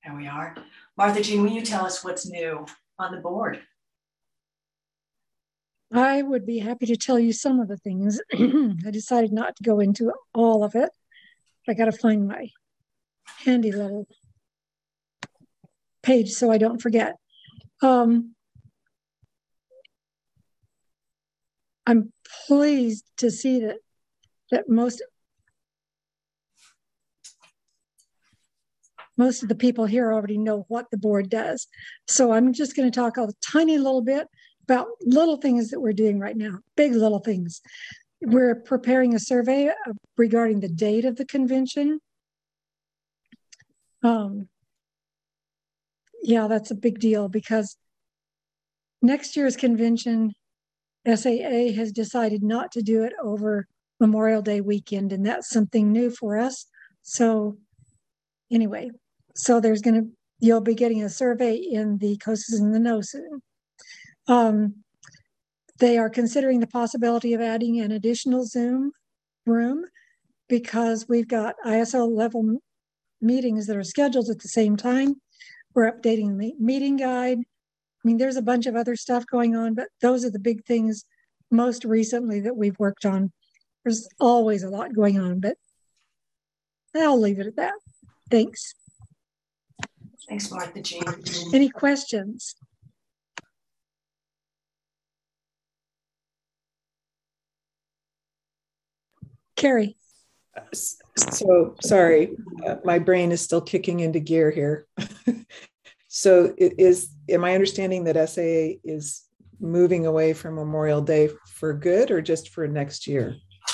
There we are. Martha Jean, will you tell us what's new on the board? I would be happy to tell you some of the things. I decided not to go into all of it. I got to find my handy little page so I don't forget. I'm pleased to see that most of the people here already know what the board does. So I'm just going to talk a tiny little bit about little things that we're doing right now, big little things. We're preparing a survey regarding the date of the convention. Yeah, that's a big deal because next year's convention, SAA has decided not to do it over Memorial Day weekend, and that's something new for us. So anyway, so you'll be getting a survey in the COSAs in the Know soon. They are considering the possibility of adding an additional Zoom room because we've got ISO level meetings that are scheduled at the same time. We're updating the meeting guide. I mean, there's a bunch of other stuff going on, but those are the big things most recently that we've worked on. There's always a lot going on, but I'll leave it at that. Thanks. Thanks, Martha Jean. Any questions? Carrie. So sorry, my brain is still kicking into gear here. So am I understanding that SAA is moving away from Memorial Day for good or just for next year?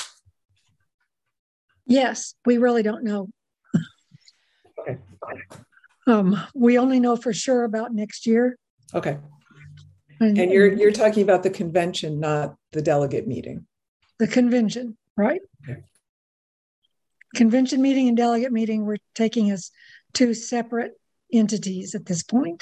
Yes, we really don't know. Okay. We only know for sure about next year. Okay. And you're talking about the convention, not the delegate meeting. The convention, right? Okay. Convention meeting and delegate meeting we're taking as two separate entities at this point.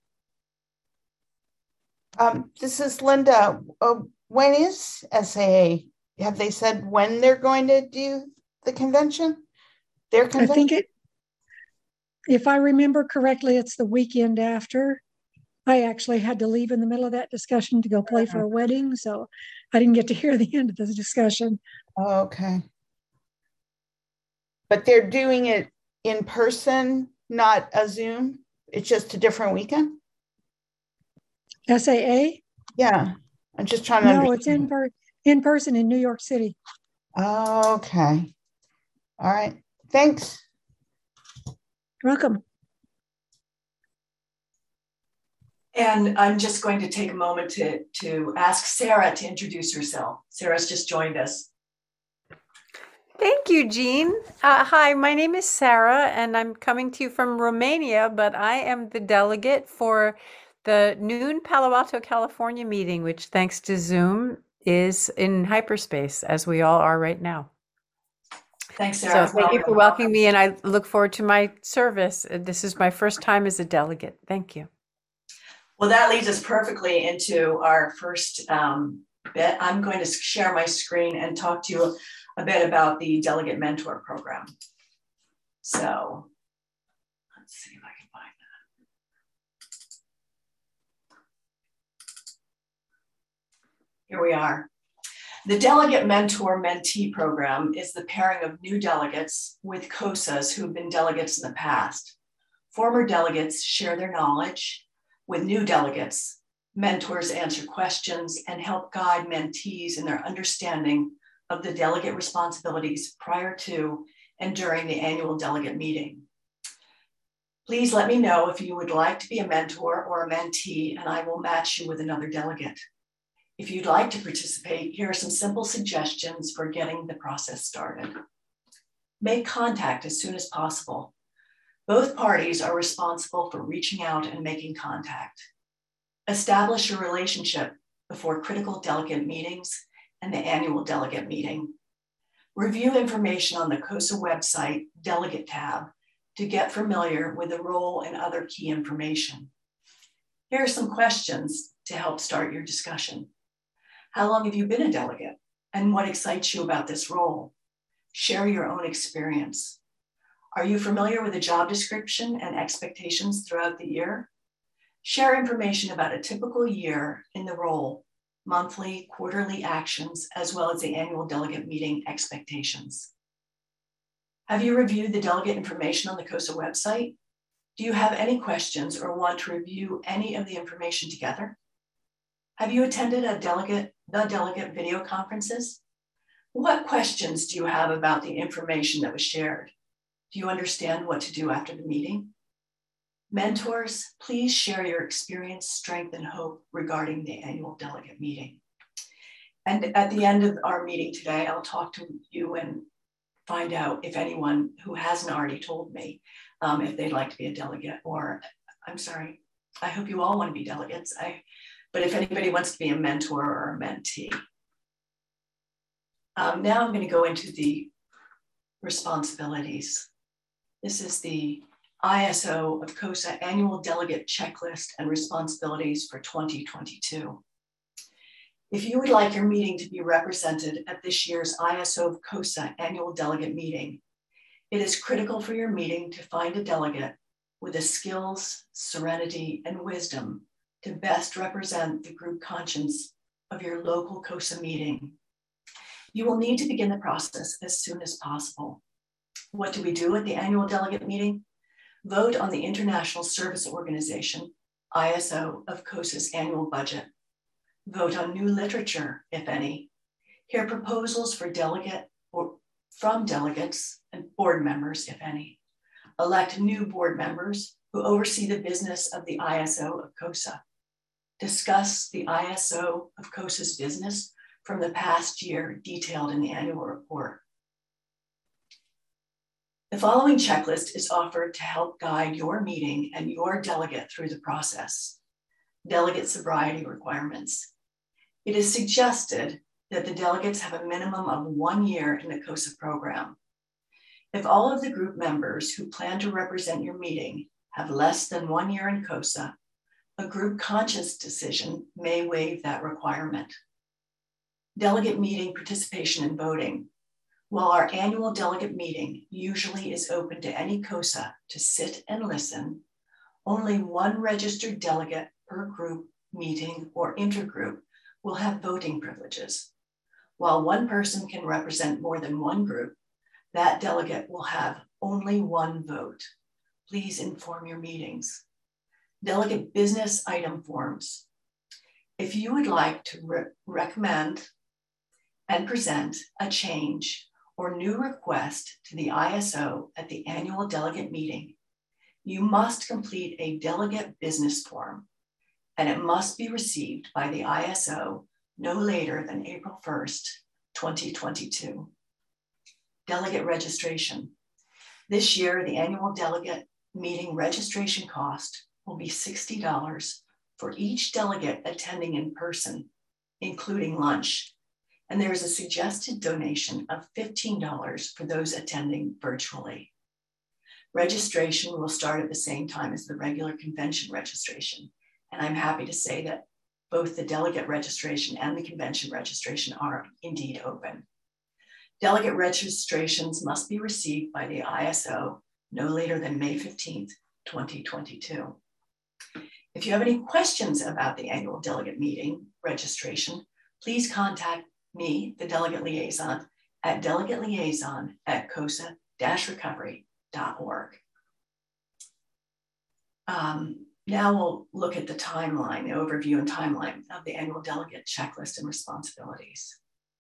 This is Linda. When is SAA? Have they said when they're going to do the convention? Their convention? I think if I remember correctly, it's the weekend after. I actually had to leave in the middle of that discussion to go play for a wedding, so I didn't get to hear the end of the discussion. Oh, okay. But they're doing it in person, not a Zoom? It's just a different weekend? SAA? Yeah. I'm just trying to No, understand. it's in person in New York City. Oh, okay. All right. Thanks. You're welcome. And I'm just going to take a moment to ask Sarah to introduce herself. Sarah's just joined us. Thank you, Jean. Hi, my name is Sarah, and I'm coming to you from Romania, but I am the delegate for the noon Palo Alto, California meeting, which, thanks to Zoom, is in hyperspace, as we all are right now. Thanks, Sarah. So thank you for welcoming me, and I look forward to my service. This is my first time as a delegate. Thank you. Well, that leads us perfectly into our first bit. I'm going to share my screen and talk to you a bit about the Delegate Mentor Program. So let's see if I can find that. Here we are. The Delegate Mentor Mentee Program is the pairing of new delegates with COSAs who have been delegates in the past. Former delegates share their knowledge with new delegates. Mentors answer questions and help guide mentees in their understanding of the delegate responsibilities prior to and during the annual delegate meeting. Please let me know if you would like to be a mentor or a mentee, and I will match you with another delegate. If you'd like to participate, here are some simple suggestions for getting the process started. Make contact as soon as possible. Both parties are responsible for reaching out and making contact. Establish a relationship before critical delegate meetings and the annual delegate meeting. Review information on the COSA website Delegate tab to get familiar with the role and other key information. Here are some questions to help start your discussion. How long have you been a delegate, and what excites you about this role? Share your own experience. Are you familiar with the job description and expectations throughout the year? Share information about a typical year in the role, monthly, quarterly actions, as well as the annual delegate meeting expectations. Have you reviewed the delegate information on the COSA website? Do you have any questions or want to review any of the information together? Have you attended the delegate video conferences? What questions do you have about the information that was shared? Do you understand what to do after the meeting? Mentors, please share your experience, strength, and hope regarding the annual delegate meeting. And at the end of our meeting today, I'll talk to you and find out if anyone who hasn't already told me if they'd like to be a delegate, or I'm sorry, I hope you all want to be delegates. But if anybody wants to be a mentor or a mentee. Now I'm going to go into the responsibilities. This is the ISO of COSA Annual Delegate Checklist and Responsibilities for 2022. If you would like your meeting to be represented at this year's ISO of COSA Annual Delegate Meeting, it is critical for your meeting to find a delegate with the skills, serenity, and wisdom to best represent the group conscience of your local COSA meeting. You will need to begin the process as soon as possible. What do we do at the annual delegate meeting? Vote on the International Service Organization, ISO of COSA's annual budget. Vote on new literature, if any. Hear proposals for delegate or from delegates and board members, if any. Elect new board members who oversee the business of the ISO of COSA. Discuss the ISO of COSA's business from the past year detailed in the annual report. The following checklist is offered to help guide your meeting and your delegate through the process. Delegate sobriety requirements. It is suggested that the delegates have a minimum of 1 year in the COSA program. If all of the group members who plan to represent your meeting have less than 1 year in COSA, a group conscience decision may waive that requirement. Delegate meeting participation and voting. While our annual delegate meeting usually is open to any COSA to sit and listen, only one registered delegate per group meeting or intergroup will have voting privileges. While one person can represent more than one group, that delegate will have only one vote. Please inform your meetings. Delegate business item forms. If you would like to recommend and present a change or new request to the ISO at the annual delegate meeting, you must complete a delegate business form, and it must be received by the ISO no later than April 1st, 2022. Delegate registration. This year, the annual delegate meeting registration cost will be $60 for each delegate attending in person, including lunch. And there is a suggested donation of $15 for those attending virtually. Registration will start at the same time as the regular convention registration. And I'm happy to say that both the delegate registration and the convention registration are indeed open. Delegate registrations must be received by the ISO no later than May 15th, 2022. If you have any questions about the annual delegate meeting registration, please contact me, the delegate liaison, at delegate.liaison@cosa-recovery.org. Now we'll look at the timeline, the overview and timeline of the annual delegate checklist and responsibilities.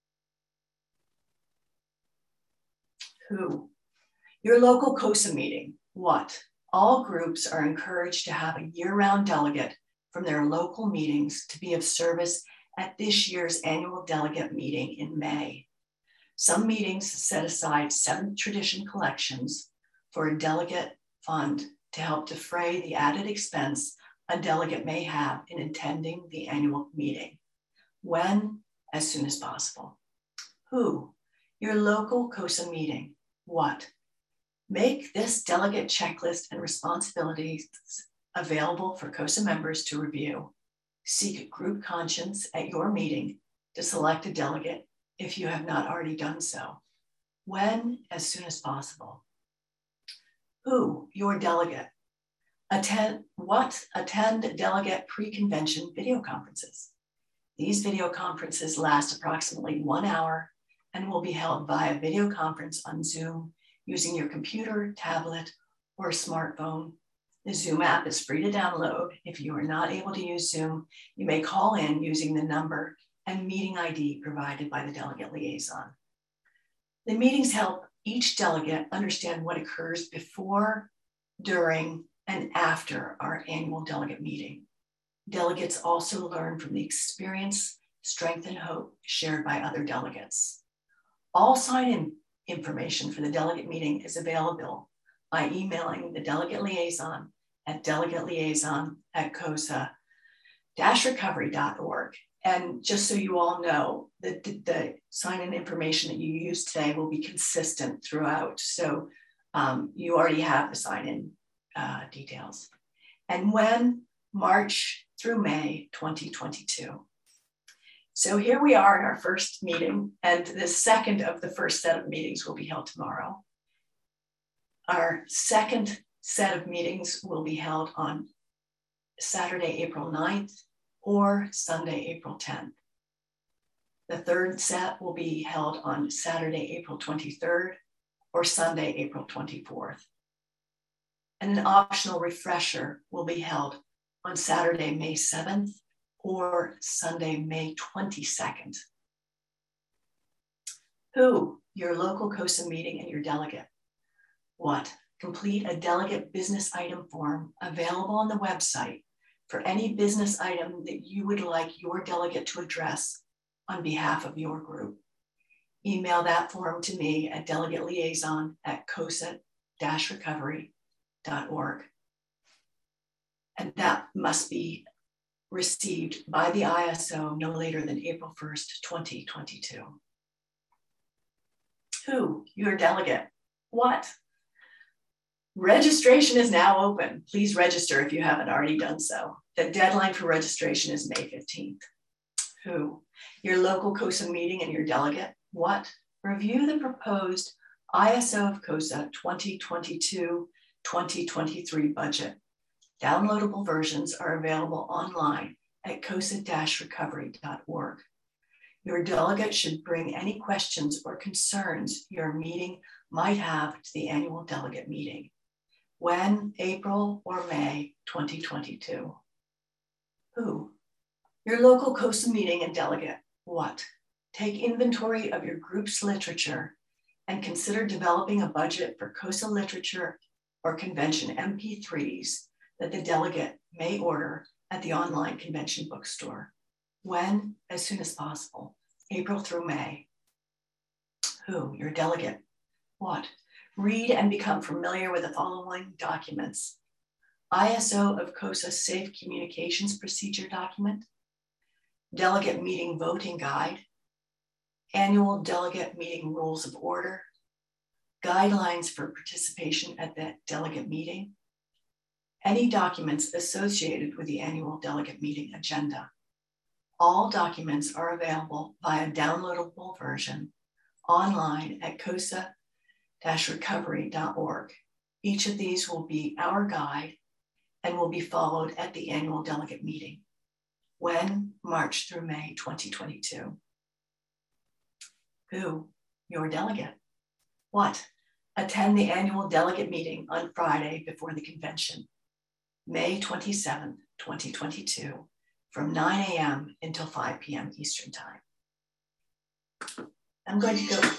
Who? Your local COSA meeting. What? All groups are encouraged to have a year-round delegate from their local meetings to be of service at this year's annual delegate meeting in May. Some meetings set aside 7th tradition collections for a delegate fund to help defray the added expense a delegate may have in attending the annual meeting. When? As soon as possible. Who? Your local COSA meeting. What? Make this delegate checklist and responsibilities available for COSA members to review. Seek group conscience at your meeting to select a delegate if you have not already done so. When? As soon as possible. Who? Your delegate. Attend delegate pre-convention video conferences. These video conferences last approximately 1 hour and will be held via video conference on Zoom using your computer, tablet, or smartphone. The Zoom app is free to download. If you are not able to use Zoom, you may call in using the number and meeting ID provided by the delegate liaison. The meetings help each delegate understand what occurs before, during, and after our annual delegate meeting. Delegates also learn from the experience, strength, and hope shared by other delegates. All sign-in information for the delegate meeting is available by emailing the delegate liaison at delegate-liaison@COSA-recovery.org. And just so you all know, the sign-in information that you use today will be consistent throughout. So you already have the sign-in details. And when? March through May 2022. So here we are in our first meeting, and the second of the first set of meetings will be held tomorrow. Our second set of meetings will be held on Saturday, April 9th or Sunday, April 10th. The third set will be held on Saturday, April 23rd or Sunday, April 24th. And an optional refresher will be held on Saturday, May 7th or Sunday, May 22nd. Who? Your local COSA meeting and your delegate. What? Complete a delegate business item form available on the website for any business item that you would like your delegate to address on behalf of your group. Email that form to me at delegate-liaison@COSA-recovery.org. And that must be received by the ISO no later than April 1st, 2022. Who? Your delegate. What? Registration is now open. Please register if you haven't already done so. The deadline for registration is May 15th. Who? Your local COSA meeting and your delegate. What? Review the proposed ISO of COSA 2022-2023 budget. Downloadable versions are available online at COSA-recovery.org. Your delegate should bring any questions or concerns your meeting might have to the annual delegate meeting. When? April or May 2022. Who? Your local COSA meeting and delegate. What? Take inventory of your group's literature and consider developing a budget for COSA literature or convention MP3s that the delegate may order at the online convention bookstore. When? As soon as possible, April through May. Who? Your delegate. What? Read and become familiar with the following documents: ISO of COSA Safe Communications Procedure document, Delegate Meeting Voting Guide, Annual Delegate Meeting Rules of Order, Guidelines for Participation at the Delegate Meeting, any documents associated with the annual delegate meeting agenda. All documents are available via downloadable version online at COSA-recovery.org. Each of these will be our guide and will be followed at the annual delegate meeting. When? March through May 2022. Who? Your delegate. What? Attend the annual delegate meeting on Friday before the convention, May 27th, 2022, from 9 a.m. until 5 p.m. Eastern Time. I'm going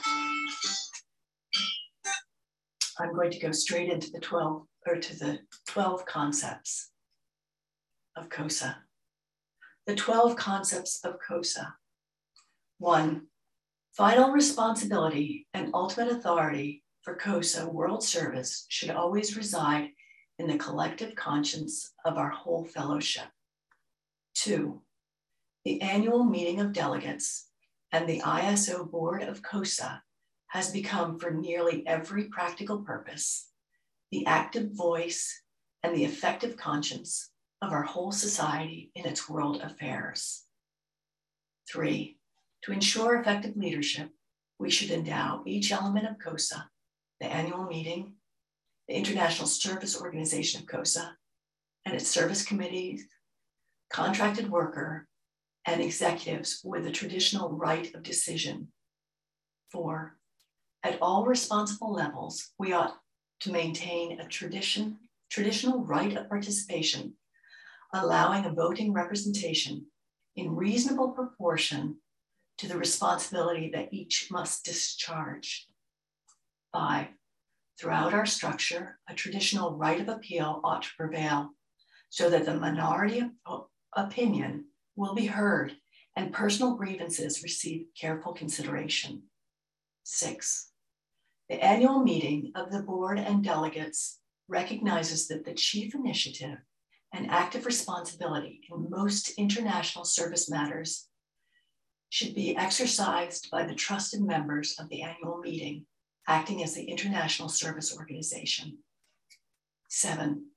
to go straight into the 12 concepts of COSA. The 12 concepts of COSA. 1, final responsibility and ultimate authority for COSA world service should always reside in the collective conscience of our whole fellowship. 2, the annual meeting of delegates and the ISO board of COSA has become, for nearly every practical purpose, the active voice and the effective conscience of our whole society in its world affairs. 3, to ensure effective leadership, we should endow each element of COSA, the annual meeting, the International Service Organization of COSA, and its service committees, contracted worker, and executives with a traditional right of decision. 4, at all responsible levels, we ought to maintain a traditional right of participation, allowing a voting representation in reasonable proportion to the responsibility that each must discharge. 5, throughout our structure, a traditional right of appeal ought to prevail so that the minority opinion will be heard and personal grievances receive careful consideration. 6, the annual meeting of the board and delegates recognizes that the chief initiative and active responsibility in most international service matters should be exercised by the trusted members of the annual meeting, acting as the International Service Organization. 7,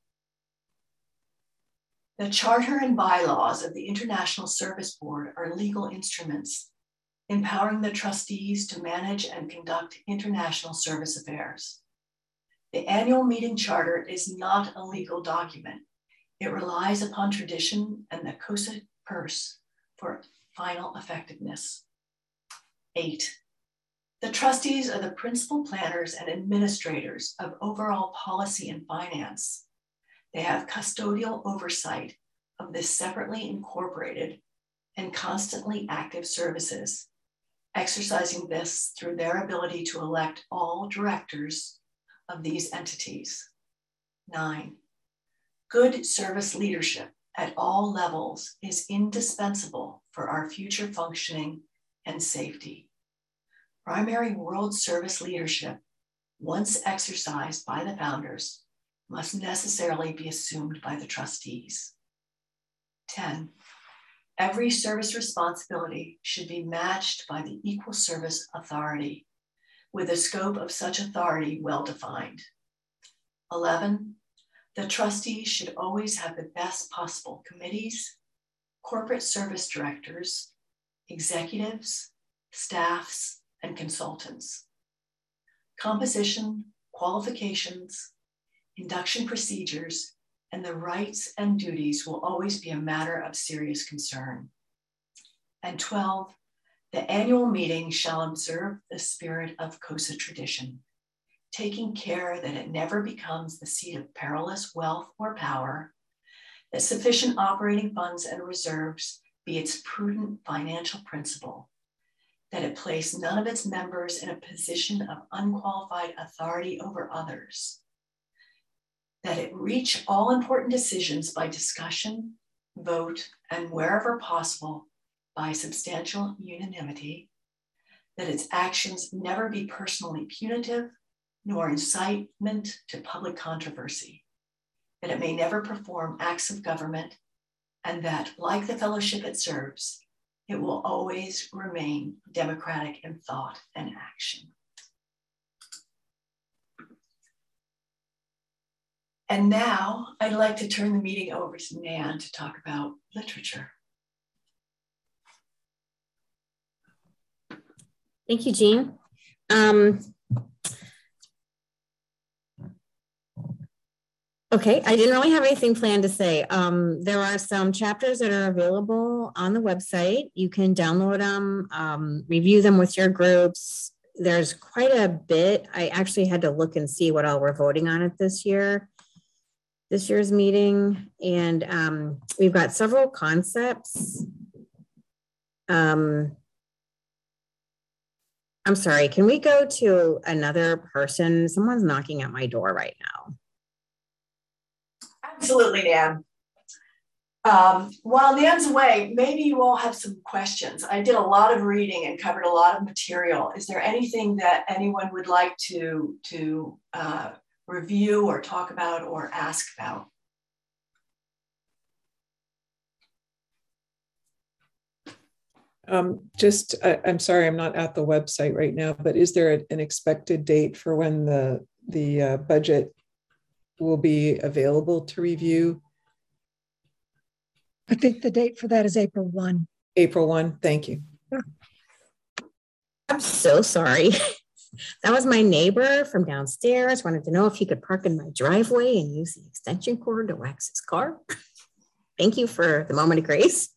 the charter and bylaws of the International Service Board are legal instruments empowering the trustees to manage and conduct international service affairs. The annual meeting charter is not a legal document. It relies upon tradition and the COSA purse for final effectiveness. 8, the trustees are the principal planners and administrators of overall policy and finance. They have custodial oversight of this separately incorporated and constantly active services, exercising this through their ability to elect all directors of these entities. 9, good service leadership at all levels is indispensable for our future functioning and safety. Primary world service leadership, once exercised by the founders, must necessarily be assumed by the trustees. 10, every service responsibility should be matched by the equal service authority, with the scope of such authority well defined. 11, the trustees should always have the best possible committees, corporate service directors, executives, staffs, and consultants. Composition, qualifications, induction procedures, and the rights and duties will always be a matter of serious concern. And 12, the annual meeting shall observe the spirit of COSA tradition, taking care that it never becomes the seat of perilous wealth or power, that sufficient operating funds and reserves be its prudent financial principle, that it place none of its members in a position of unqualified authority over others, that it reach all important decisions by discussion, vote, and wherever possible, by substantial unanimity, that its actions never be personally punitive, nor incitement to public controversy, that it may never perform acts of government, and that, like the fellowship it serves, it will always remain democratic in thought and action. And now I'd like to turn the meeting over to Nan to talk about literature. Thank you, Jean. Okay, I didn't really have anything planned to say. There are some chapters that are available on the website. You can download them, review them with your groups. There's quite a bit. I actually had to look and see what all we're voting on it this year's meeting. And we've got several concepts. I'm sorry, can we go to another person? Someone's knocking at my door right now. Absolutely, Nan. While Nan's away, maybe you all have some questions. I did a lot of reading and covered a lot of material. Is there anything that anyone would like to review or talk about or ask about? I'm sorry, I'm not at the website right now, but is there an expected date for when the budget will be available to review? I think the date for that is April 1. April 1, thank you. I'm so sorry. That was my neighbor from downstairs. Wanted to know if he could park in my driveway and use the extension cord to wax his car. Thank you for the moment of grace.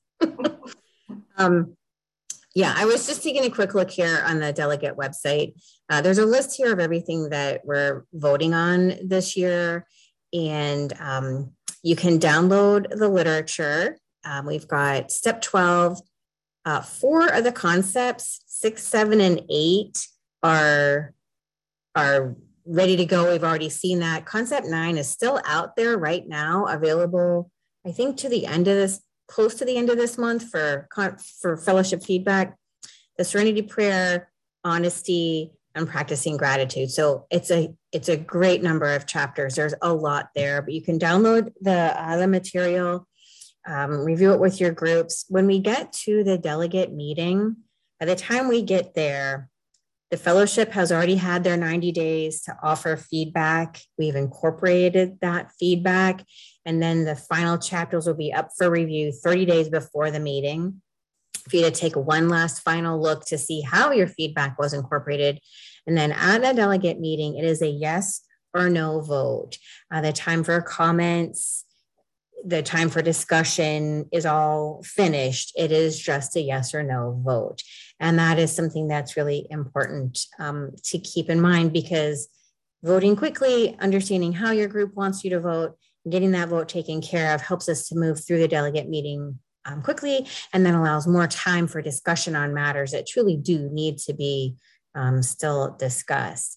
Yeah, I was just taking a quick look here on the delegate website. There's a list here of everything that we're voting on this year, and you can download the literature. We've got step 12. 4 of the concepts, 6, 7, and 8 are ready to go. We've already seen that. Concept 9 is still out there right now, available, I think, to the end of this, close to the end of this month for fellowship feedback. The Serenity Prayer, Honesty, and Practicing Gratitude. So it's a great number of chapters. There's a lot there, but you can download the material, review it with your groups. When we get to the delegate meeting, by the time we get there, the fellowship has already had their 90 days to offer feedback. We've incorporated that feedback, and then the final chapters will be up for review 30 days before the meeting for you to take one last final look to see how your feedback was incorporated. And then at the delegate meeting, it is a yes or no vote. The time for comments, the time for discussion is all finished. It is just a yes or no vote. And that is something that's really important to keep in mind, because voting quickly, understanding how your group wants you to vote, getting that vote taken care of helps us to move through the delegate meeting quickly, and then allows more time for discussion on matters that truly do need to be still discussed.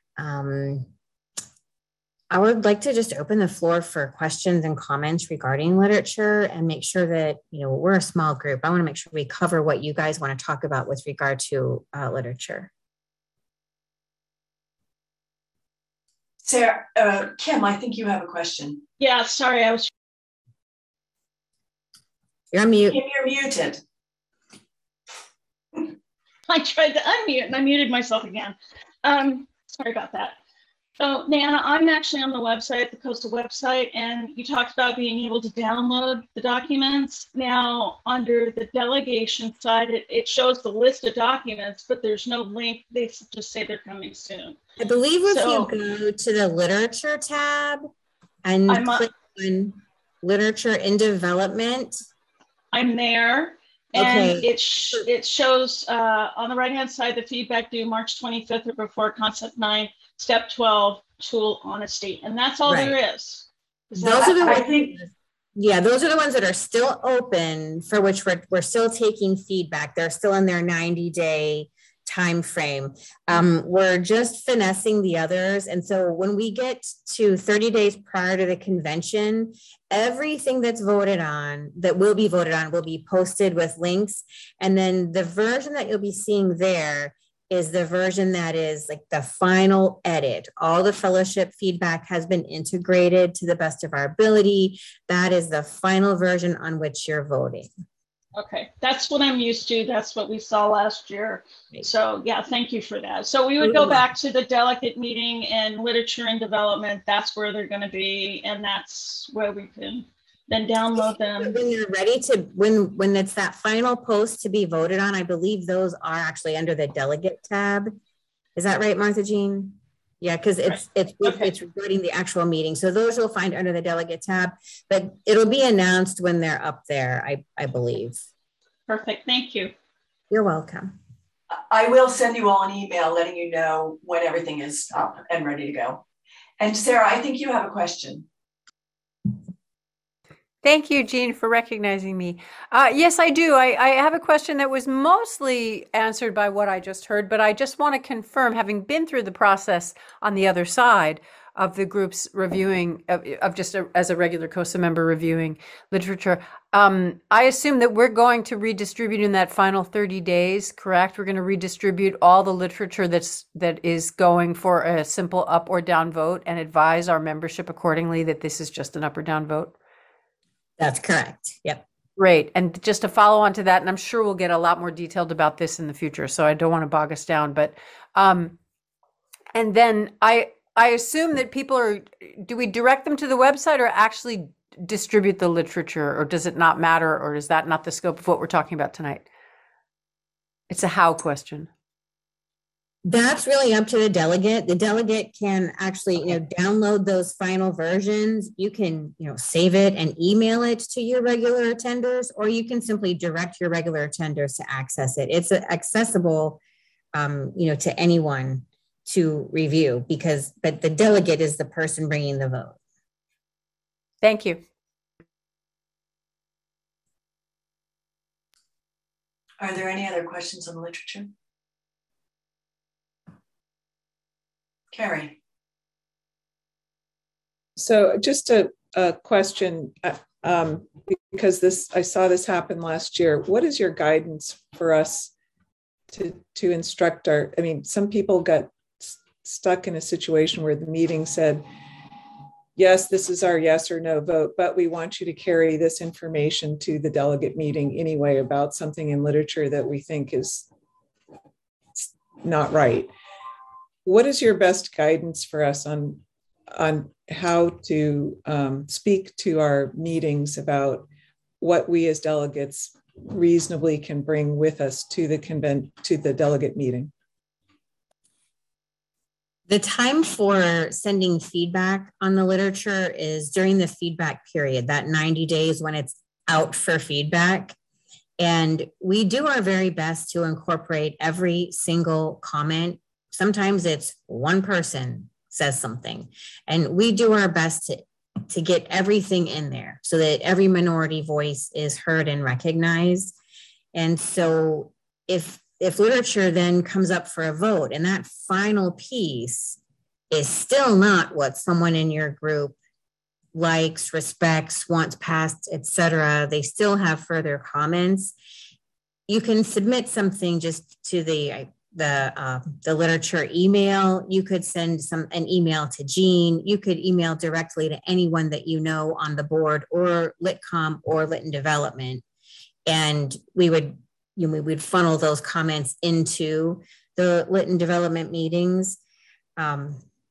I would like to just open the floor for questions and comments regarding literature, and make sure that, we're a small group. I want to make sure we cover what you guys want to talk about with regard to literature. Sarah, Kim, I think you have a question. Yeah, sorry, You're on mute. Kim, you're muted. I tried to unmute and I muted myself again. Sorry about that. So, Nana, I'm actually on the website, the Coastal website, and you talked about being able to download the documents. Now, under the delegation side, it shows the list of documents, but there's no link. They just say they're coming soon. I believe if you go to the literature tab and click on literature in development. I'm there. And okay. It shows on the right-hand side, the feedback due March 25th or before, concept 9, step 12, tool honesty. And that's all there is. Those are the ones, those are the ones that are still open, for which we're still taking feedback. They're still in their 90-day time frame. We're just finessing the others. And so when we get to 30 days prior to the convention, everything that's voted on, that will be voted on, will be posted with links. And then the version that you'll be seeing there is the version that is like the final edit. All the fellowship feedback has been integrated to the best of our ability. That is the final version on which you're voting. Okay, that's what I'm used to. That's what we saw last year. So yeah, thank you for that. So we would go back to the delegate meeting and literature and development. That's where they're going to be. And that's where we can then download them. When you're ready to, when it's that final post to be voted on, I believe those are actually under the delegate tab. Is that right, Martha Jean? Yeah, because it's regarding the actual meeting. So those you'll find under the delegate tab, but it'll be announced when they're up there, I believe. Perfect, thank you. You're welcome. I will send you all an email letting you know when everything is up and ready to go. And Sarah, I think you have a question. Thank you, Jean, for recognizing me. Yes, I do. I have a question that was mostly answered by what I just heard, but I just want to confirm, having been through the process on the other side of the groups reviewing, as a regular COSA member reviewing literature, I assume that we're going to redistribute in that final 30 days, correct? We're going to redistribute all the literature that is going for a simple up or down vote, and advise our membership accordingly that this is just an up or down vote? That's correct. Yep. Great. And just to follow on to that, and I'm sure we'll get a lot more detailed about this in the future, so I don't want to bog us down, but, and then I assume that do we direct them to the website or actually distribute the literature, or does it not matter, or is that not the scope of what we're talking about tonight? It's a how question. That's really up to the delegate. The delegate can actually, download those final versions. You can, save it and email it to your regular attenders, or you can simply direct your regular attenders to access it. It's accessible, to anyone to review but the delegate is the person bringing the vote. Thank you. Are there any other questions on the literature? Carrie. So just a question, because I saw this happen last year. What is your guidance for us to instruct some people got stuck in a situation where the meeting said, yes, this is our yes or no vote, but we want you to carry this information to the delegate meeting anyway about something in literature that we think is not right. What is your best guidance for us on how to speak to our meetings about what we as delegates reasonably can bring with us to the delegate meeting? The time for sending feedback on the literature is during the feedback period, that 90 days when it's out for feedback. And we do our very best to incorporate every single comment. Sometimes it's one person says something, and we do our best to get everything in there so that every minority voice is heard and recognized. And so if literature then comes up for a vote and that final piece is still not what someone in your group likes, respects, wants passed, etc., they still have further comments, you can submit something just to the literature email. You could send an email to Jean. You could email directly to anyone that you know on the board, or LitCom or Lit and Development, and we would funnel those comments into the Lit and Development meetings. I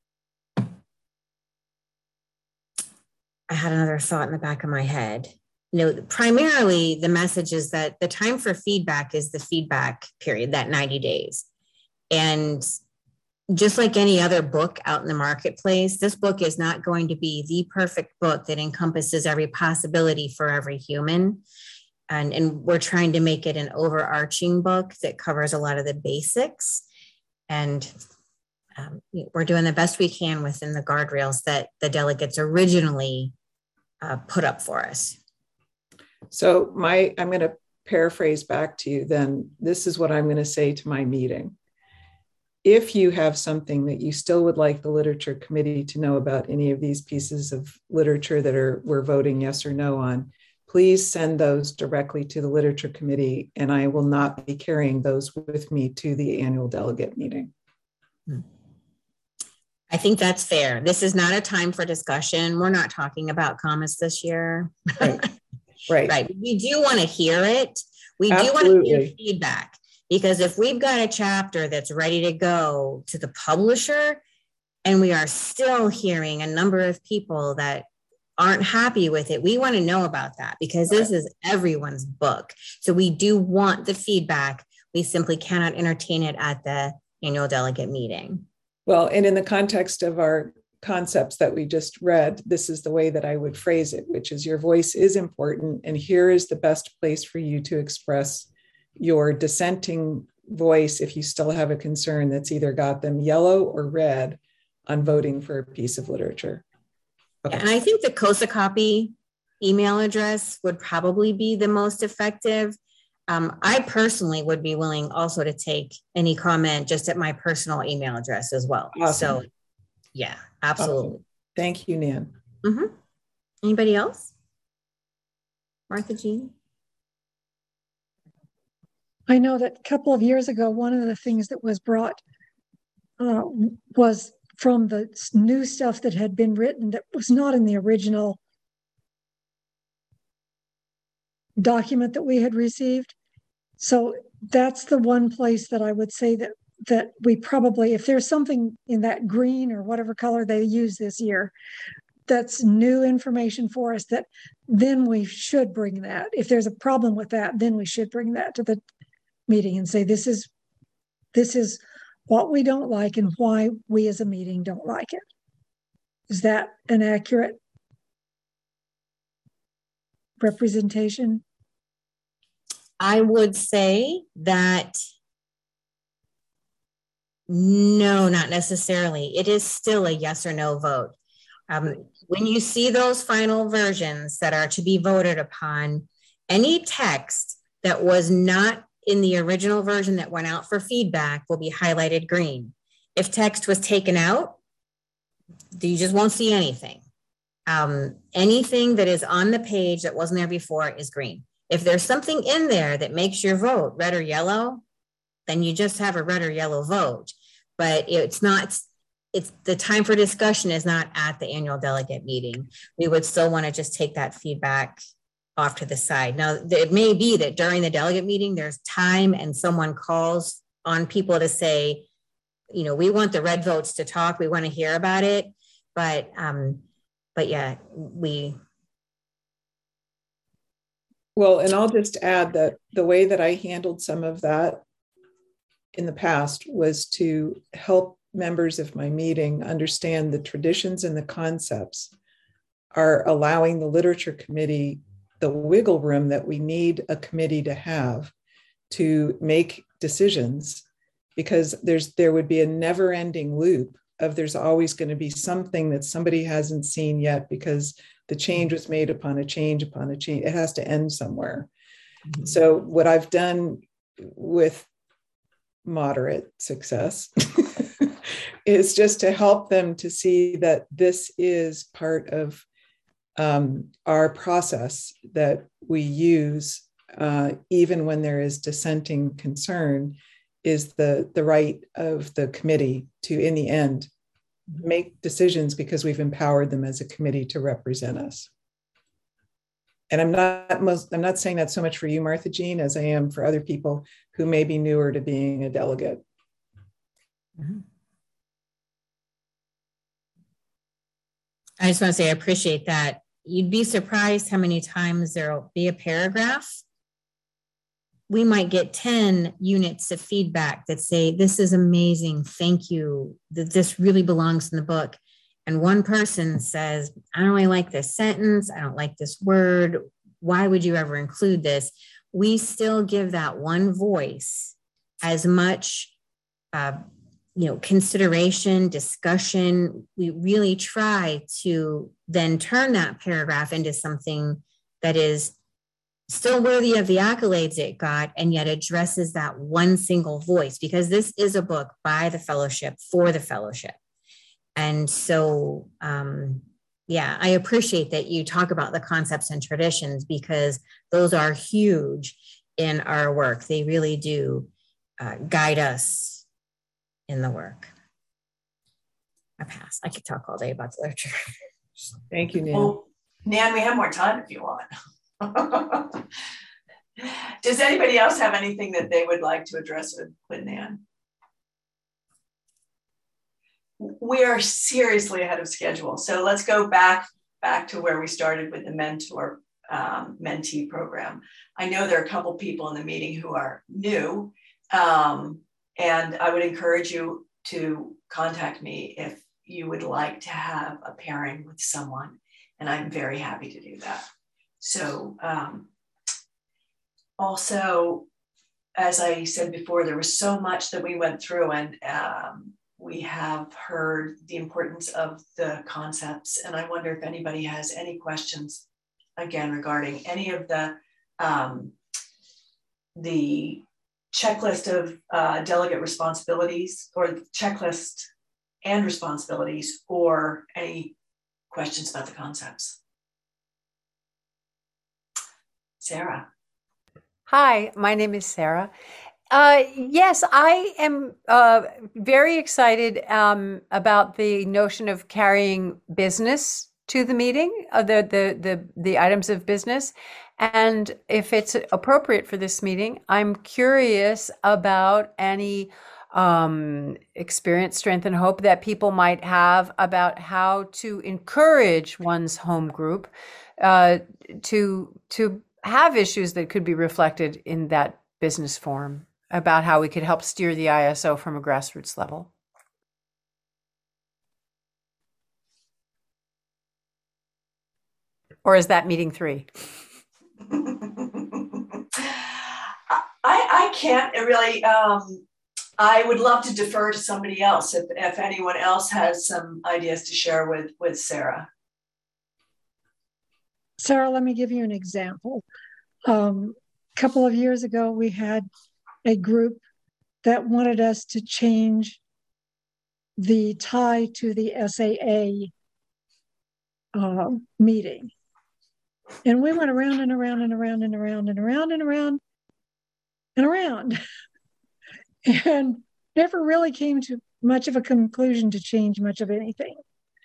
had another thought in the back of my head. Primarily the message is that the time for feedback is the feedback period, that 90 days. And just like any other book out in the marketplace, this book is not going to be the perfect book that encompasses every possibility for every human. And we're trying to make it an overarching book that covers a lot of the basics. And we're doing the best we can within the guardrails that the delegates originally put up for us. So I'm going to paraphrase back to you then. This is what I'm going to say to my meeting. If you have something that you still would like the literature committee to know about any of these pieces of literature that we're voting yes or no on, please send those directly to the literature committee, and I will not be carrying those with me to the annual delegate meeting. I think that's fair. This is not a time for discussion. We're not talking about comments this year. Right. Right. We do want to hear it. We Absolutely. do want to hear feedback, because if we've got a chapter that's ready to go to the publisher and we are still hearing a number of people that aren't happy with it, we want to know about that, because this is everyone's book. So we do want the feedback. We simply cannot entertain it at the annual delegate meeting. Well, and in the context of our concepts that we just read, this is the way that I would phrase it, which is your voice is important, and here is the best place for you to express your dissenting voice if you still have a concern that's either got them yellow or red on voting for a piece of literature. Okay. And I think the COSA copy email address would probably be the most effective. I personally would be willing also to take any comment just at my personal email address as well. Awesome. So yeah, absolutely. Awesome. Thank you, Nan. Mm-hmm. Anybody else? Martha Jean? I know that a couple of years ago, one of the things that was brought was from the new stuff that had been written that was not in the original document that we had received. So that's the one place that I would say that we probably, if there's something in that green or whatever color they use this year, that's new information for us, that then we should bring that. If there's a problem with that, then we should bring that to the meeting and say, this is what we don't like and why we as a meeting don't like it. Is that an accurate representation? I would say that no, not necessarily. It is still a yes or no vote. When you see those final versions that are to be voted upon, any text that was not in the original version that went out for feedback will be highlighted green. If text was taken out, you just won't see anything. Anything that is on the page that wasn't there before is green. If there's something in there that makes your vote red or yellow, then you just have a red or yellow vote. But it's the time for discussion is not at the annual delegate meeting. We would still want to just take that feedback off to the side. Now, it may be that during the delegate meeting, there's time and someone calls on people to say, we want the red votes to talk. We want to hear about it. But yeah, Well, and I'll just add that the way that I handled some of that in the past was to help members of my meeting understand the traditions and the concepts are allowing the literature committee the wiggle room that we need a committee to have to make decisions, because there would be a never-ending loop of there's always going to be something that somebody hasn't seen yet because the change was made upon a change upon a change. It has to end somewhere. Mm-hmm. So what I've done with moderate success is just to help them to see that this is part of our process that we use, even when there is dissenting concern, is the right of the committee to, in the end, make decisions because we've empowered them as a committee to represent us. And I'm not saying that so much for you, Martha Jean, as I am for other people who may be newer to being a delegate. Mm-hmm. I just want to say I appreciate that. You'd be surprised how many times there'll be a paragraph. We might get 10 units of feedback that say, this is amazing, thank you, that this really belongs in the book. And one person says, I don't really like this sentence, I don't like this word, why would you ever include this? We still give that one voice as much consideration, discussion. We really try to then turn that paragraph into something that is still worthy of the accolades it got, and yet addresses that one single voice, because this is a book by the fellowship for the fellowship. And so, I appreciate that you talk about the concepts and traditions, because those are huge in our work. They really do guide us in the work. I pass. I could talk all day about the literature. Thank you, Nan. Well, Nan, we have more time if you want. Does anybody else have anything that they would like to address with Nan? We are seriously ahead of schedule. So let's go back to where we started with the mentor mentee program. I know there are a couple people in the meeting who are new, and I would encourage you to contact me if you would like to have a pairing with someone, and I'm very happy to do that. So also, as I said before, there was so much that we went through, and we have heard the importance of the concepts. And I wonder if anybody has any questions, again, regarding any of the checklist of delegate responsibilities, or checklist and responsibilities, or any questions about the concepts. Sarah. Hi, my name is Sarah. Yes, I am very excited about the notion of carrying business to the meeting, the items of business. And if it's appropriate for this meeting, I'm curious about any experience, strength, and hope that people might have about how to encourage one's home group to have issues that could be reflected in that business form. about how we could help steer the ISO from a grassroots level. Or is that meeting 3? I can't really, I would love to defer to somebody else if anyone else has some ideas to share with Sarah. Sarah, let me give you an example. A couple of years ago, we had a group that wanted us to change the tie to the SAA meeting. And we went around and around and around and around and around and around and around and never really came to much of a conclusion to change much of anything.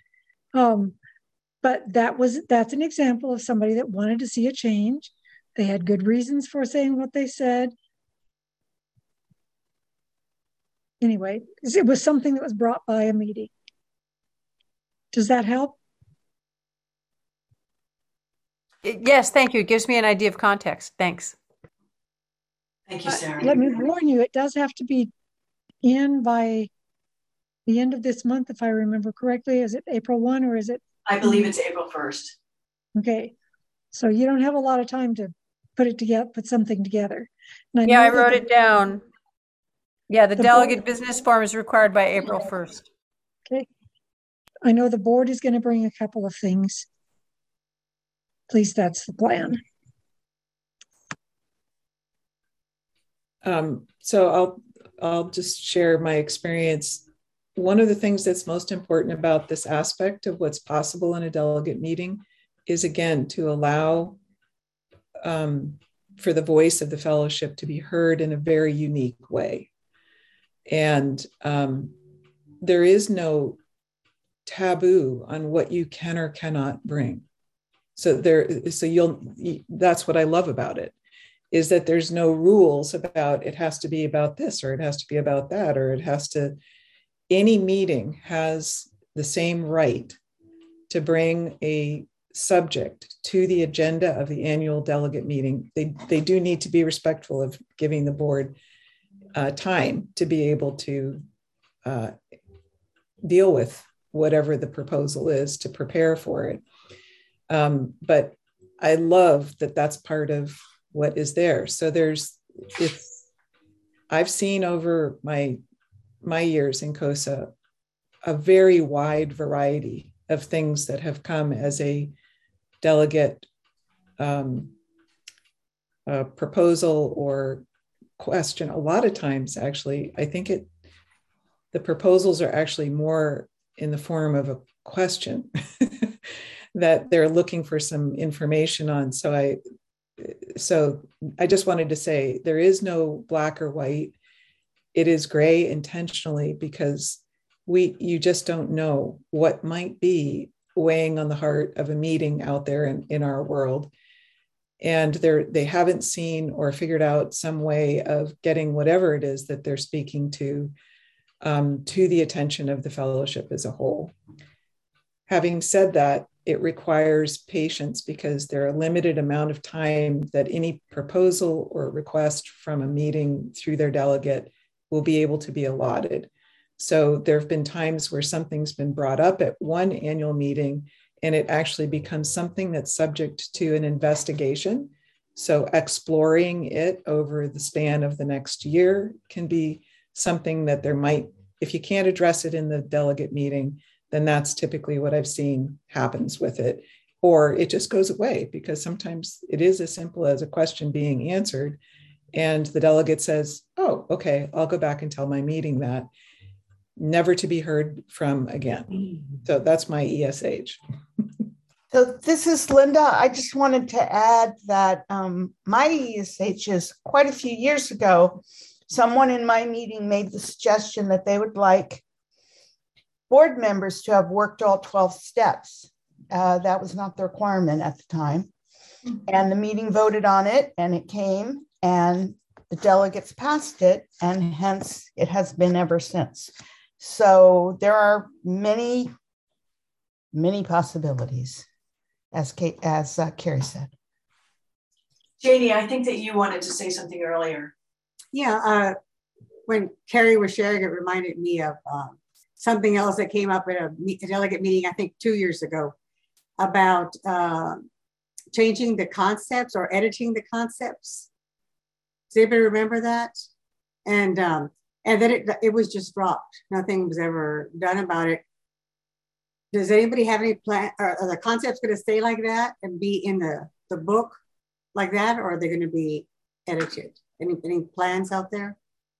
But that's an example of somebody that wanted to see a change. They had good reasons for saying what they said. Anyway, it was something that was brought by a meeting. Does that help? Yes, thank you. It gives me an idea of context. Thanks. Thank you, Sarah. Let me warn you, it does have to be in by the end of this month, if I remember correctly. Is it April 1 or is it? I believe it's April 1st. Okay. So you don't have a lot of time to put something together. I wrote it down. Yeah, the delegate business form is required by April 1st. Okay. I know the board is going to bring a couple of things. At least that's the plan. So I'll just share my experience. One of the things that's most important about this aspect of what's possible in a delegate meeting is, again, to allow for the voice of the fellowship to be heard in a very unique way. And there is no taboo on what you can or cannot bring. That's what I love about it, is that there's no rules about it has to be about this, or it has to be about that, or any meeting has the same right to bring a subject to the agenda of the annual delegate meeting. They do need to be respectful of giving the board time to be able to deal with whatever the proposal is, to prepare for it. But I love that that's part of what is there. So I've seen over my years in COSA a very wide variety of things that have come as a delegate proposal or question. A lot of times, actually, I think the proposals are actually more in the form of a question that they're looking for some information on. So I just wanted to say there is no black or white. It is gray intentionally, because you just don't know what might be weighing on the heart of a meeting out there in our world. And they haven't seen or figured out some way of getting whatever it is that they're speaking to the attention of the fellowship as a whole. Having said that, it requires patience, because there are a limited amount of time that any proposal or request from a meeting through their delegate will be able to be allotted. So there have been times where something's been brought up at one annual meeting and it actually becomes something that's subject to an investigation. So exploring it over the span of the next year can be something that if you can't address it in the delegate meeting, then that's typically what I've seen happens with it. Or it just goes away, because sometimes it is as simple as a question being answered and the delegate says, oh, okay, I'll go back and tell my meeting that, never to be heard from again. So that's my ESH. So this is Linda. I just wanted to add that my ESH is quite a few years ago, someone in my meeting made the suggestion that they would like board members to have worked all 12 steps. That was not the requirement at the time. And the meeting voted on it and it came and the delegates passed it, and hence it has been ever since. So there are many, many possibilities, as Carrie said. Janie, I think that you wanted to say something earlier. Yeah, when Carrie was sharing, it reminded me of something else that came up at a delegate meeting, I think 2 years ago, about changing the concepts or editing the concepts. Does anybody remember that? And then it was just dropped. Nothing was ever done about it. Does anybody have any plan? Are the concepts going to stay like that and be in the book like that, or are they going to be edited? Any plans out there?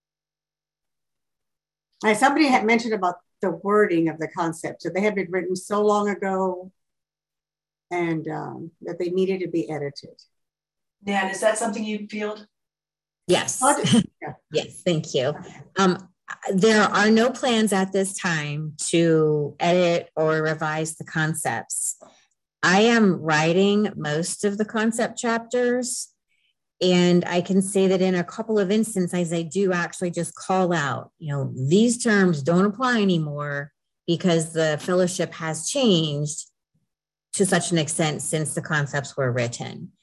Somebody had mentioned about the wording of the concepts, that they had been written so long ago and that they needed to be edited. Nan, is that something you field? Yes. Yeah. Yes, thank you. There are no plans at this time to edit or revise the concepts. I am writing most of the concept chapters, and I can say that in a couple of instances, I do actually just call out, these terms don't apply anymore because the fellowship has changed to such an extent since the concepts were written.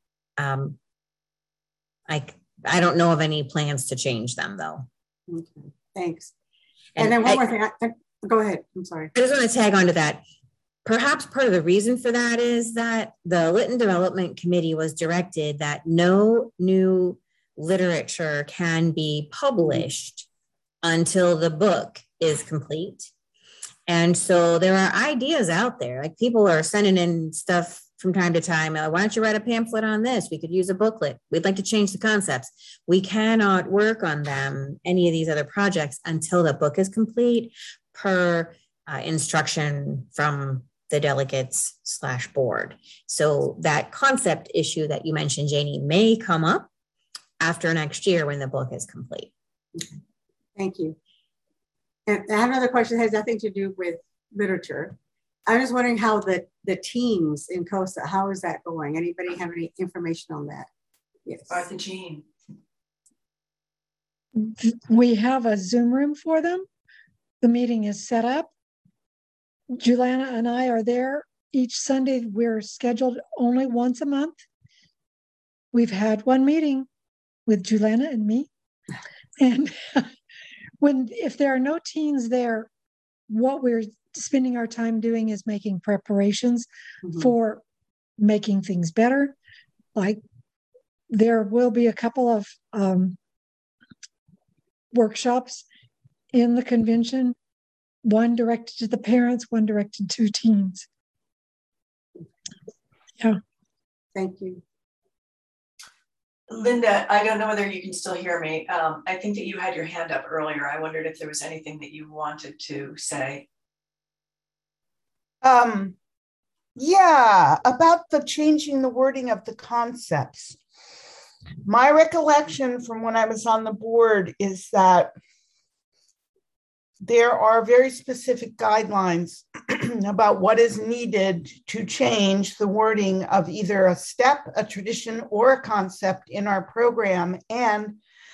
I don't know of any plans to change them, though. Okay, thanks. And then one more thing. Go ahead. I'm sorry. I just want to tag on to that. Perhaps part of the reason for that is that the Lytton Development Committee was directed that no new literature can be published until the book is complete. And so there are ideas out there, like people are sending in stuff from time to time. Why don't you write a pamphlet on this? We could use a booklet. We'd like to change the concepts. We cannot work on them, any of these other projects, until the book is complete per instruction from the delegates / board. So that concept issue that you mentioned, Janie, may come up after next year when the book is complete. Okay. Thank you. And I have another question that has nothing to do with literature. I'm just wondering how the teams in COSA, how is that going? Anybody have any information on that? Yes. Martha Jean. We have a Zoom room for them. The meeting is set up. Juliana and I are there each Sunday. We're scheduled only once a month. We've had one meeting with Juliana and me. And if there are no teens there, what we're spending our time doing is making preparations for making things better. Like there will be a couple of workshops in the convention, one directed to the parents, one directed to teens. Yeah. Thank you. Linda, I don't know whether you can still hear me. I think that you had your hand up earlier. I wondered if there was anything that you wanted to say. Yeah, about the changing the wording of the concepts. My recollection from when I was on the board is that there are very specific guidelines about what is needed to change the wording of either a step, a tradition, or a concept in our program. And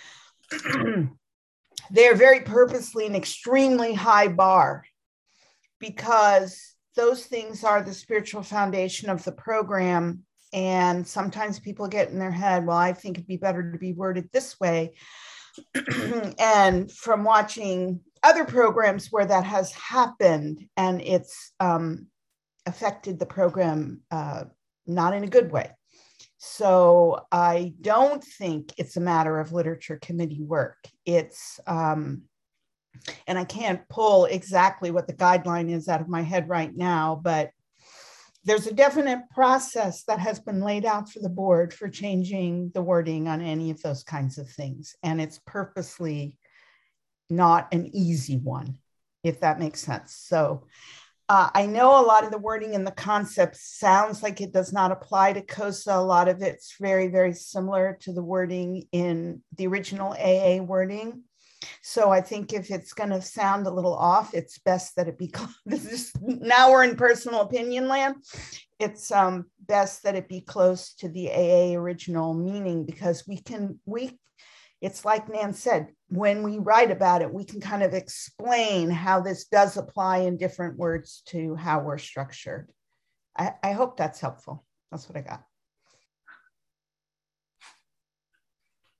they're very purposely an extremely high bar, because those things are the spiritual foundation of the program. And sometimes people get in their head, well, I think it'd be better to be worded this way. And from watching other programs where that has happened and it's affected the program not in a good way. So I don't think it's a matter of literature committee work. It's, and I can't pull exactly what the guideline is out of my head right now, but there's a definite process that has been laid out for the board for changing the wording on any of those kinds of things. And it's purposely not an easy one, if that makes sense. So I know a lot of the wording in the concept sounds like it does not apply to COSA. A lot of it's very, very similar to the wording in the original AA wording. So I think if it's going to sound a little off, it's best that it be, now we're in personal opinion land. It's best that it be close to the AA original meaning, because it's like Nan said, when we write about it, we can kind of explain how this does apply in different words to how we're structured. I hope that's helpful. That's what I got.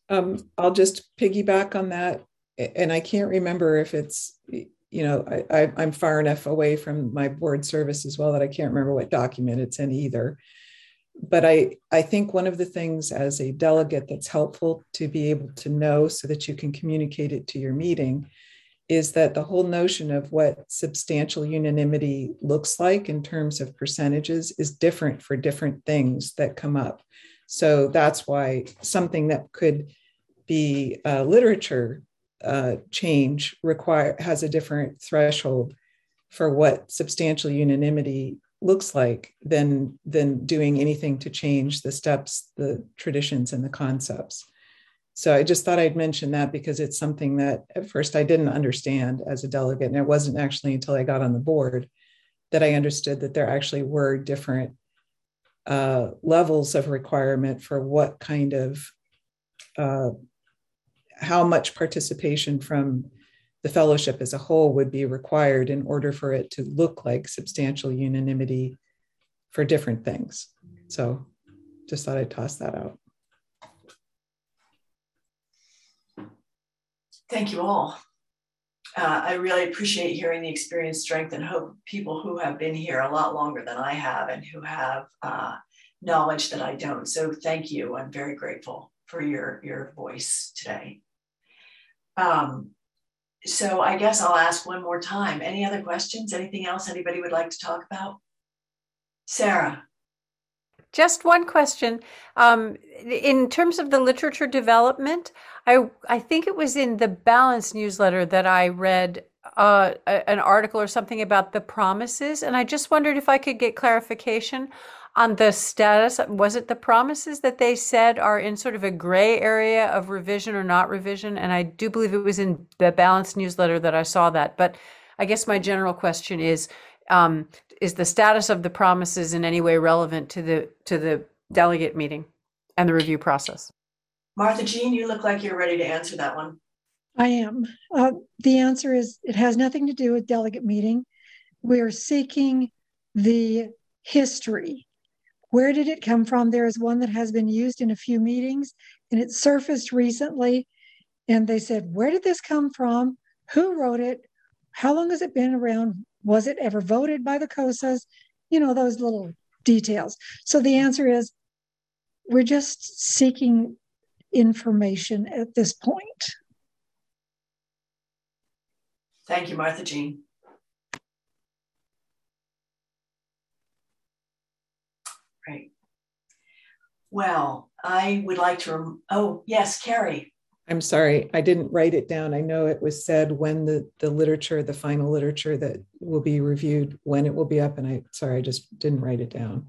I'll just piggyback on that. And I can't remember if it's, I'm far enough away from my board service as well that I can't remember what document it's in either. But I think one of the things as a delegate that's helpful to be able to know so that you can communicate it to your meeting is that the whole notion of what substantial unanimity looks like in terms of percentages is different for different things that come up. So that's why something that could be literature change has a different threshold for what substantial unanimity looks like than doing anything to change the steps, the traditions, and the concepts. So I just thought I'd mention that because it's something that at first I didn't understand as a delegate. And it wasn't actually until I got on the board that I understood that there actually were different levels of requirement for what kind of, how much participation from the fellowship as a whole would be required in order for it to look like substantial unanimity for different things. So just thought I'd toss that out. Thank you all. I really appreciate hearing the experience, strength, and hope people who have been here a lot longer than I have and who have knowledge that I don't. So thank you. I'm very grateful for your voice today. So I guess I'll ask one more time. Any other questions? Anything else anybody would like to talk about? Sarah. Just one question. In terms of the literature development, I think it was in the Balance newsletter that I read an article or something about the promises. And I just wondered if I could get clarification on the status. Was it the promises that they said are in sort of a gray area of revision or not revision? And I do believe it was in the Balance newsletter that I saw that. But I guess my general question is the status of the promises in any way relevant to the delegate meeting and the review process? Martha Jean, you look like you're ready to answer that one. I am. The answer is it has nothing to do with delegate meeting. We are seeking the history. Where did it come from? There is one that has been used in a few meetings and it surfaced recently. And they said, where did this come from? Who wrote it? How long has it been around? Was it ever voted by the COSAs? Those little details. So the answer is we're just seeking information at this point. Thank you, Martha Jean. Great. Well, I would like to, oh, yes, Carrie. I'm sorry, I didn't write it down. I know it was said when the literature, the final literature that will be reviewed, when it will be up. And I just didn't write it down.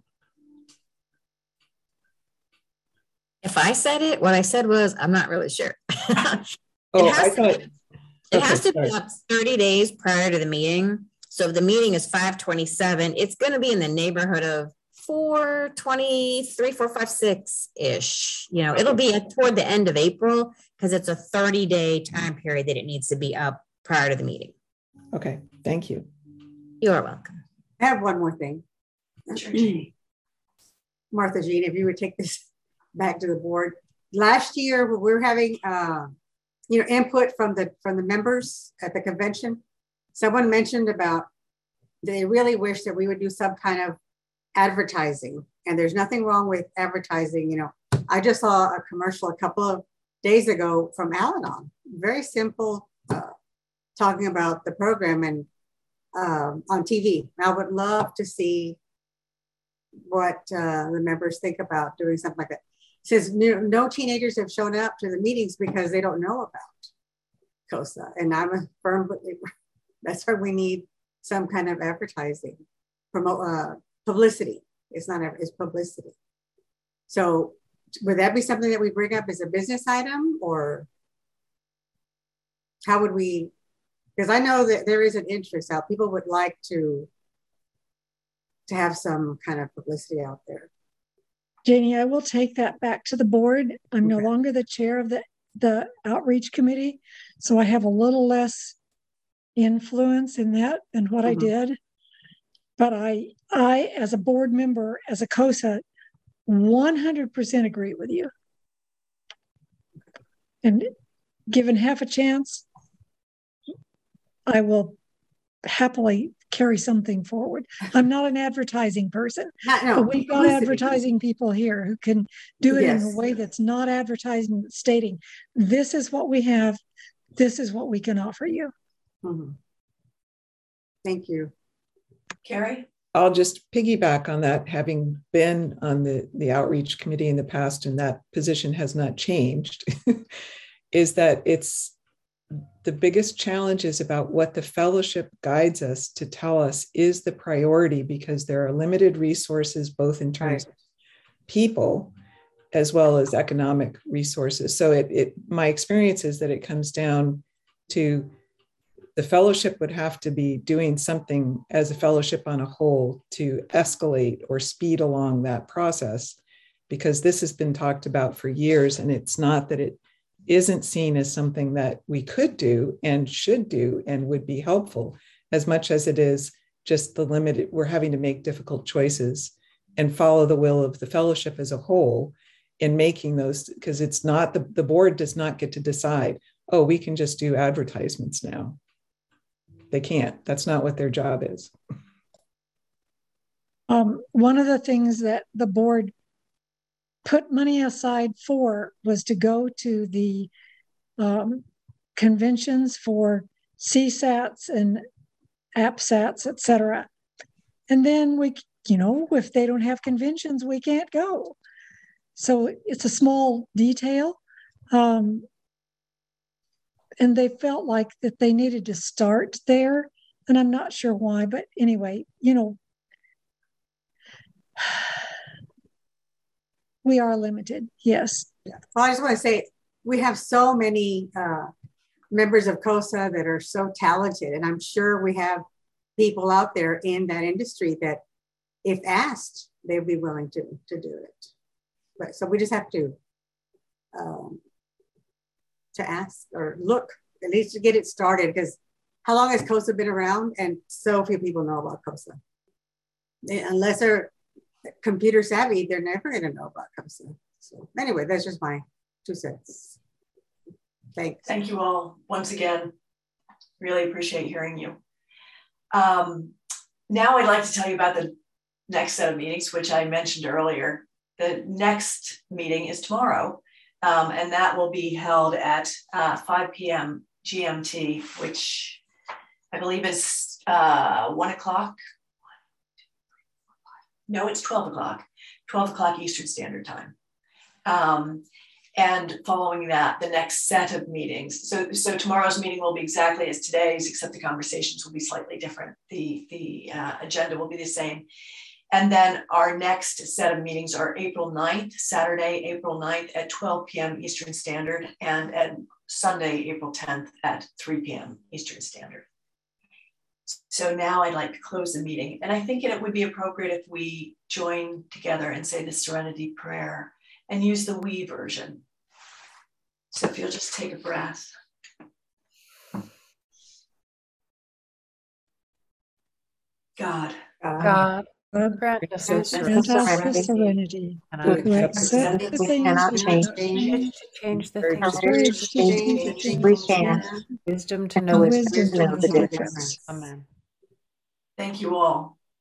If I said it, what I said was, I'm not really sure. It has to be up 30 days prior to the meeting. So if the meeting is 5/27, it's going to be in the neighborhood of 4/23, 4/5/6-ish. It'll be toward the end of April because it's a 30-day time period that it needs to be up prior to the meeting. Okay, thank you. You're welcome. I have one more thing. Sure, Jean. Martha Jean, if you would take this back to the board. Last year, we were having input from the members at the convention. Someone mentioned about they really wish that we would do some kind of advertising, and there's nothing wrong with advertising. I just saw a commercial a couple of days ago from Al-Anon, very simple, talking about the program and on TV. I would love to see what the members think about doing something like that. It says no teenagers have shown up to the meetings because they don't know about COSA, and I'm a firm believer that's why we need some kind of advertising, publicity. It's publicity. So would that be something that we bring up as a business item, or how would we, because I know that there is an interest out. People would like to have some kind of publicity out there. Janie, I will take that back to the board. I'm no longer the chair of the outreach committee, so I have a little less influence in that than what I did. But I, as a board member, as a COSA, 100% agree with you. And given half a chance, I will happily carry something forward. I'm not an advertising person, but we've got advertising people here who can do it in a way that's not advertising, stating, this is what we have, this is what we can offer you. Mm-hmm. Thank you. Carrie? I'll just piggyback on that, having been on the outreach committee in the past, and that position has not changed, is that it's the biggest challenge is about what the fellowship guides us to tell us is the priority, because there are limited resources, both in terms of people as well as economic resources. So my experience is that it comes down to the fellowship would have to be doing something as a fellowship on a whole to escalate or speed along that process, because this has been talked about for years, and it's not that it isn't seen as something that we could do and should do and would be helpful, as much as it is just the limited, we're having to make difficult choices and follow the will of the fellowship as a whole in making those, because it's not, the board does not get to decide, oh, we can just do advertisements now. They can't. That's not what their job is. One of the things that the board put money aside for was to go to the conventions for CSATs and APSATs, et cetera. And then we, if they don't have conventions, we can't go. So it's a small detail. And they felt like that they needed to start there. And I'm not sure why, but anyway, we are limited. Yes. Yeah. Well, I just want to say, we have so many members of COSA that are so talented. And I'm sure we have people out there in that industry that if asked, they'd be willing to do it. But so we just have to ask or look, at least to get it started, because how long has COSA been around? And so few people know about COSA. Unless they're computer savvy, they're never going to know about COSA. So anyway, that's just my 2 cents. Thanks. Thank you all once again. Really appreciate hearing you. Now I'd like to tell you about the next set of meetings, which I mentioned earlier. The next meeting is tomorrow, and that will be held at 5 p.m. GMT, which I believe is 1 o'clock. No, it's 12 o'clock, 12 o'clock Eastern Standard Time. And following that, the next set of meetings. So tomorrow's meeting will be exactly as today's, except the conversations will be slightly different. The agenda will be the same. And then our next set of meetings are April 9th, Saturday, April 9th at 12 p.m. Eastern Standard, and Sunday, April 10th at 3 p.m. Eastern Standard. So now I'd like to close the meeting. And I think it would be appropriate if we join together and say the Serenity Prayer and use the we version. So if you'll just take a breath. God, grant us the serenity to accept the things we change the courage to change the things we can, wisdom to know wisdom to know the the difference. Amen. Thank you all.